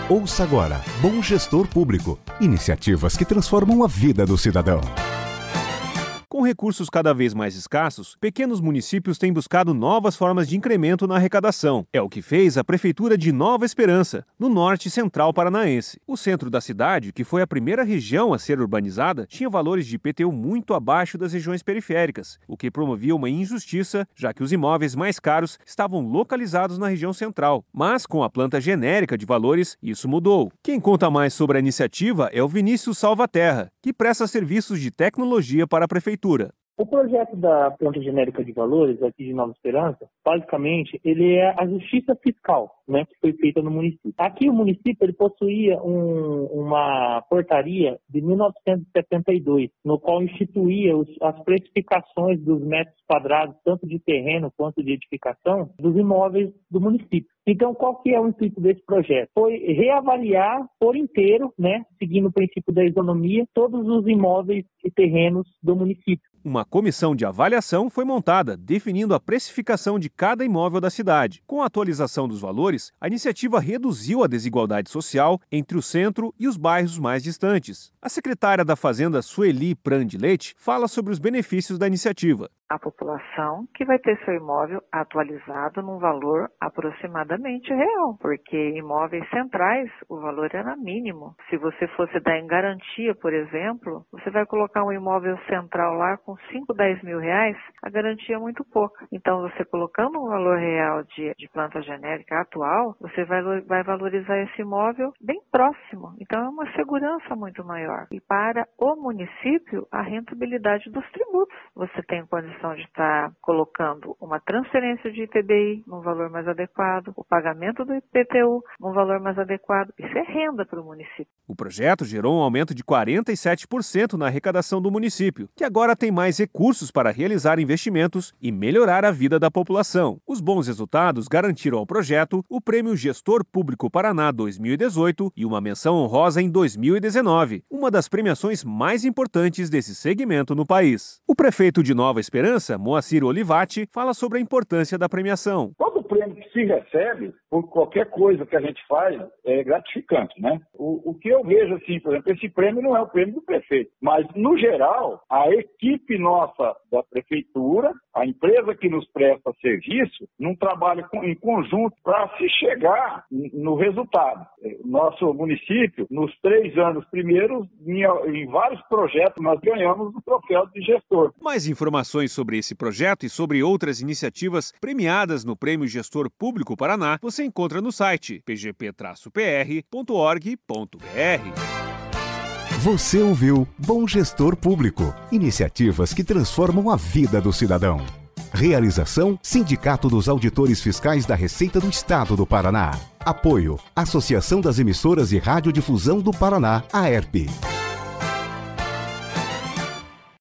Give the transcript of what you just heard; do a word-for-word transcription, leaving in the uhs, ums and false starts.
Ouça agora Bom Gestor Público. Iniciativas que transformam a vida do cidadão. Com recursos cada vez mais escassos, pequenos municípios têm buscado novas formas de incremento na arrecadação. É o que fez a Prefeitura de Nova Esperança, no norte central paranaense. O centro da cidade, que foi a primeira região a ser urbanizada, tinha valores de I P T U muito abaixo das regiões periféricas, o que promovia uma injustiça, já que os imóveis mais caros estavam localizados na região central. Mas, com a planta genérica de valores, isso mudou. Quem conta mais sobre a iniciativa é o Vinícius Salvaterra, que presta serviços de tecnologia para a Prefeitura. O projeto da planta genérica de valores aqui de Nova Esperança, basicamente, ele é a justiça fiscal, né, que foi feita no município. Aqui o município ele possuía um, uma portaria de mil novecentos e setenta e dois, no qual instituía os, as precificações dos metros quadrados, tanto de terreno quanto de edificação, dos imóveis do município. Então, qual que é o intuito desse projeto? Foi reavaliar por inteiro, né, seguindo o princípio da isonomia, todos os imóveis e terrenos do município. Uma comissão de avaliação foi montada, definindo a precificação de cada imóvel da cidade. Com a atualização dos valores, a iniciativa reduziu a desigualdade social entre o centro e os bairros mais distantes. A secretária da Fazenda, Sueli Prandi Leite, fala sobre os benefícios da iniciativa. A população que vai ter seu imóvel atualizado num valor aproximadamente real, porque imóveis centrais o valor era mínimo. Se você fosse dar em garantia, por exemplo, você vai colocar um imóvel central lá com cinco, dez mil reais, a garantia é muito pouca. Então, você colocando um valor real de, de planta genérica atual, você vai, vai valorizar esse imóvel bem próximo. Então, é uma segurança muito maior. E para o município, a rentabilidade dos tributos. Você tem condição de estar colocando uma transferência de I P B I num valor mais adequado, o pagamento do I P T U num valor mais adequado. Isso é renda para o município. O projeto gerou um aumento de quarenta e sete por cento na arrecadação do município, que agora tem mais recursos para realizar investimentos e melhorar a vida da população. Os bons resultados garantiram ao projeto o Prêmio Gestor Público Paraná dois mil e dezoito e uma menção honrosa em dois mil e dezenove, uma das premiações mais importantes desse segmento no país. O prefeito de Nova Esperança, Moacir Olivati, fala sobre a importância da premiação. Todo prêmio que se recebe por qualquer coisa que a gente faz é gratificante, né? O, o que eu vejo, assim, por exemplo, esse prêmio não é o prêmio do prefeito, mas, no geral, a equipe nossa da prefeitura, a empresa que nos presta serviço, não trabalha em conjunto para se chegar no resultado. Nosso município, nos três anos primeiros, em, em vários projetos, nós ganhamos o troféu de gestor. Mais informações sobre esse projeto e sobre outras iniciativas premiadas no Prêmio Gestor Público Paraná, você encontra no site p g p traço p r ponto org ponto b r. Você ouviu Bom Gestor Público. Iniciativas que transformam a vida do cidadão. Realização: Sindicato dos Auditores Fiscais da Receita do Estado do Paraná. Apoio: Associação das Emissoras de Radiodifusão do Paraná, A E R P.